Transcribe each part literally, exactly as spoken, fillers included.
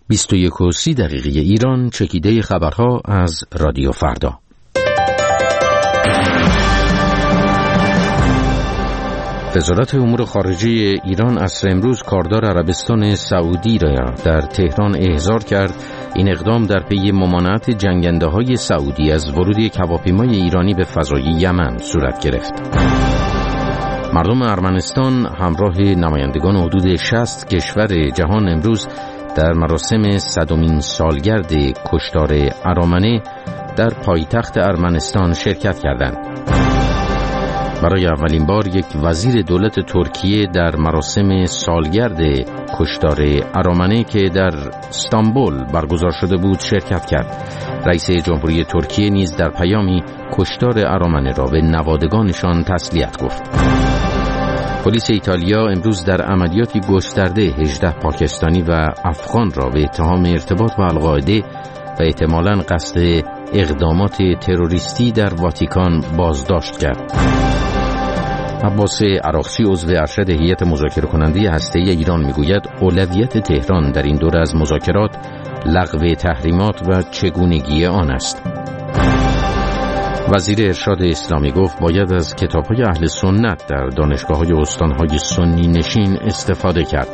بیست و یک و سی دقیقه ایران، چکیده خبرها از رادیو فردا. وزارت امور خارجه ایران عصر امروز کاردار عربستان سعودی را در تهران احضار کرد. این اقدام در پی ممانعت جنگنده‌های سعودی از ورود یک هواپیمای ایرانی به فضای یمن صورت گرفت. مردم ارمنستان همراه نمایندگان حدود شصت کشور جهان امروز در مراسم صدمین سالگرد کشتار ارامنه در پایتخت ارمنستان شرکت کردند. برای اولین بار یک وزیر دولت ترکیه در مراسم سالگرد کشتار ارامنه که در استانبول برگزار شده بود شرکت کرد. رئیس جمهوری ترکیه نیز در پیامی کشتار ارامنه را به نوادگانشان تسلیت گفت. پلیس ایتالیا امروز در عملیاتی گسترده هجده پاکستانی و افغان را به اتهام ارتباط با القاعده و احتمالاً قصد اقدامات تروریستی در واتیکان بازداشت کرد. عباس عراقچی عضو ارشد هیئت مذاکره کننده هسته‌ای ایران میگوید اولویت تهران در این دوره از مذاکرات لغو تحریمات و چگونگی آن است. وزیر ارشاد اسلامی گفت باید از کتاب‌های اهل سنت در دانشگاه‌های استان‌های سنی نشین استفاده کرد.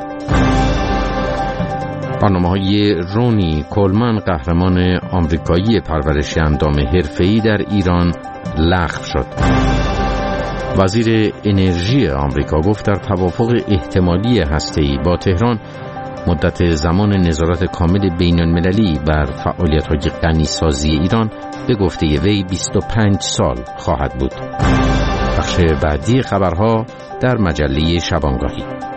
برنامه‌های رونی کولمن قهرمان آمریکایی پرورش اندام حرفه‌ای در ایران لغو شد. وزیر انرژی آمریکا گفت در توافق احتمالی هسته‌ای با تهران مدت زمان نظارت کامل بین‌المللی بر فعالیت‌های غنی‌سازی ایران به گفته وی بیست و پنج سال خواهد بود. بخش بعدی خبرها در مجله شبانگاهی.